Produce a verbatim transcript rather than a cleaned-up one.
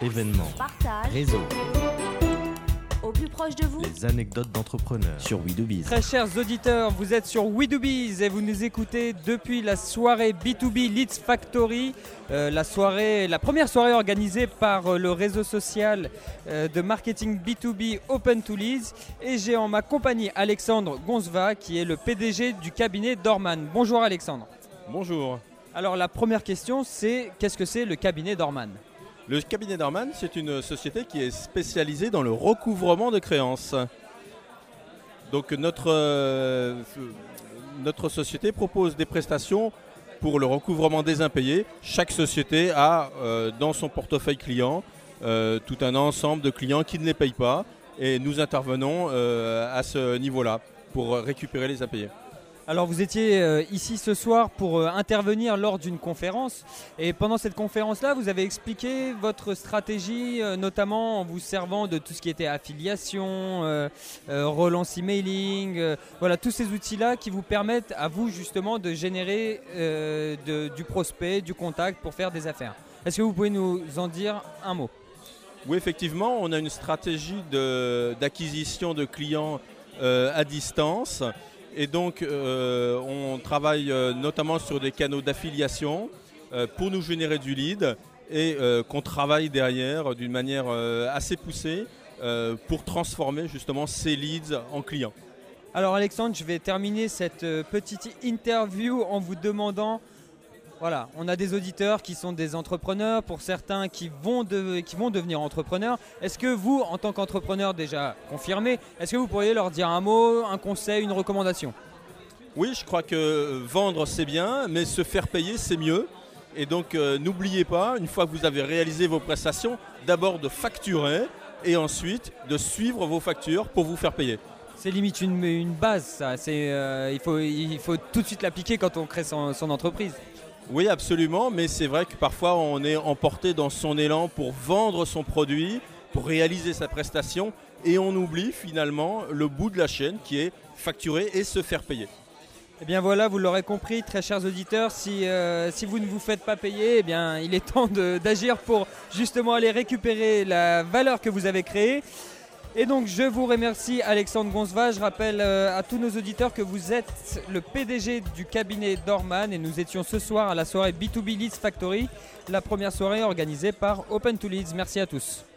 événements, partage, réseau, au plus proche de vous. les anecdotes d'entrepreneurs sur We Do Biz. Très chers auditeurs, vous êtes sur We Do Biz et vous nous écoutez depuis la soirée B deux B Leads Factory, euh, la, soirée, la première soirée organisée par euh, le réseau social euh, de marketing B deux B Open to Leads. Et j'ai en ma compagnie Alexandre Gonzva qui est le P D G du cabinet Dorman. Bonjour Alexandre. Bonjour. Alors la première question c'est qu'est-ce que c'est le cabinet Dorman ? Le cabinet Dorman, c'est une société qui est spécialisée dans le recouvrement de créances. Donc notre, euh, notre société propose des prestations pour le recouvrement des impayés. Chaque société a euh, dans son portefeuille client euh, tout un ensemble de clients qui ne les payent pas et nous intervenons euh, à ce niveau-là pour récupérer les impayés. Alors vous étiez euh, ici ce soir pour euh, intervenir lors d'une conférence et pendant cette conférence-là, vous avez expliqué votre stratégie, euh, notamment en vous servant de tout ce qui était affiliation, euh, euh, relance emailing, euh, voilà tous ces outils-là qui vous permettent à vous justement de générer euh, de, du prospect, du contact pour faire des affaires. Est-ce que vous pouvez nous en dire un mot ? Oui, effectivement, on a une stratégie de, d'acquisition de clients euh, à distance. Et donc, euh, on travaille euh, notamment sur des canaux d'affiliation euh, pour nous générer du lead et euh, qu'on travaille derrière d'une manière euh, assez poussée euh, pour transformer justement ces leads en clients. Alors Alexandre, je vais terminer cette euh, petite interview en vous demandant, voilà, on a des auditeurs qui sont des entrepreneurs, pour certains qui vont, de, qui vont devenir entrepreneurs. Est-ce que vous, en tant qu'entrepreneur déjà confirmé, est-ce que vous pourriez leur dire un mot, un conseil, une recommandation ? Oui, je crois que vendre c'est bien, mais se faire payer c'est mieux. Et donc euh, n'oubliez pas, une fois que vous avez réalisé vos prestations, d'abord de facturer et ensuite de suivre vos factures pour vous faire payer. C'est limite une, une base, ça. C'est, euh, il, faut, il faut tout de suite l'appliquer quand on crée son, son entreprise. Oui, absolument, mais c'est vrai que parfois on est emporté dans son élan pour vendre son produit, pour réaliser sa prestation, et on oublie finalement le bout de la chaîne qui est facturer et se faire payer. Eh bien voilà, vous l'aurez compris, très chers auditeurs, si, euh, si vous ne vous faites pas payer, eh bien, il est temps de, d'agir pour justement aller récupérer la valeur que vous avez créée. Et donc je vous remercie Alexandre Gonzva, je rappelle euh, à tous nos auditeurs que vous êtes le P D G du cabinet Dorman et nous étions ce soir à la soirée B deux B Leads Factory, la première soirée organisée par Open to Leads. Merci à tous.